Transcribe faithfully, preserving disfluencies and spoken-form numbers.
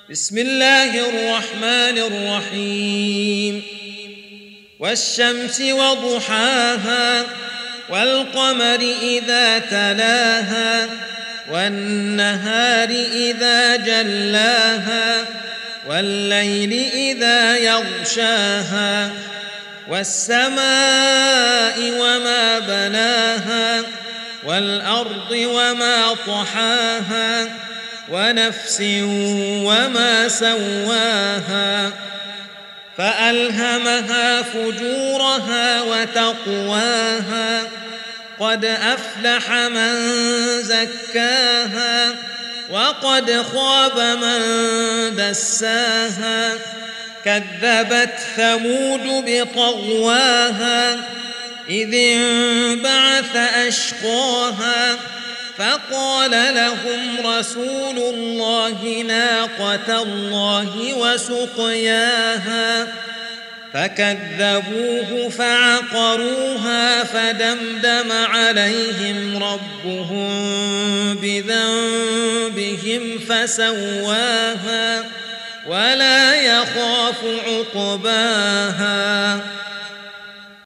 بسم الله الرحمن الرحيم والشمس وضحاها والقمر إذا تلاها والنهار إذا جلاها والليل إذا يغشاها والسماء وما بناها والأرض وما طحاها ونفس وما سواها فألهمها فجورها وتقواها قد أفلح من زكاها وقد خاب من دساها كذبت ثمود بطغواها إذ انبعث أشقاها فقال لهم رسول الله ناقة الله وسقياها فكذبوه فعقروها فدمدم عليهم ربهم بذنبهم فسواها ولا يخاف عقباها.